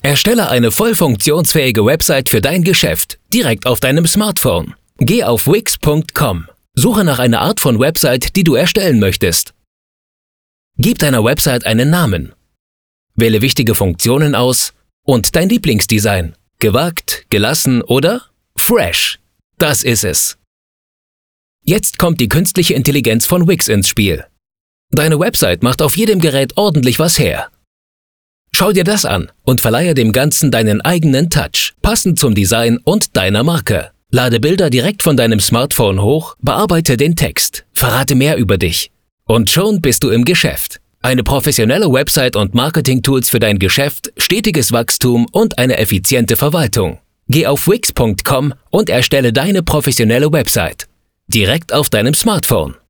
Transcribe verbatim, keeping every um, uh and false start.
Erstelle eine voll funktionsfähige Website für dein Geschäft, direkt auf deinem Smartphone. Geh auf Wix Punkt com. Suche nach einer Art von Website, die du erstellen möchtest. Gib deiner Website einen Namen. Wähle wichtige Funktionen aus und dein Lieblingsdesign. Gewagt, gelassen oder fresh. Das ist es. Jetzt kommt die künstliche Intelligenz von Wix ins Spiel. Deine Website macht auf jedem Gerät ordentlich was her. Schau dir das an und verleihe dem Ganzen deinen eigenen Touch, passend zum Design und deiner Marke. Lade Bilder direkt von deinem Smartphone hoch, bearbeite den Text, verrate mehr über dich. Und schon bist du im Geschäft. Eine professionelle Website und Marketing-Tools für dein Geschäft, stetiges Wachstum und eine effiziente Verwaltung. Geh auf Wix Punkt com und erstelle deine professionelle Website. Direkt auf deinem Smartphone.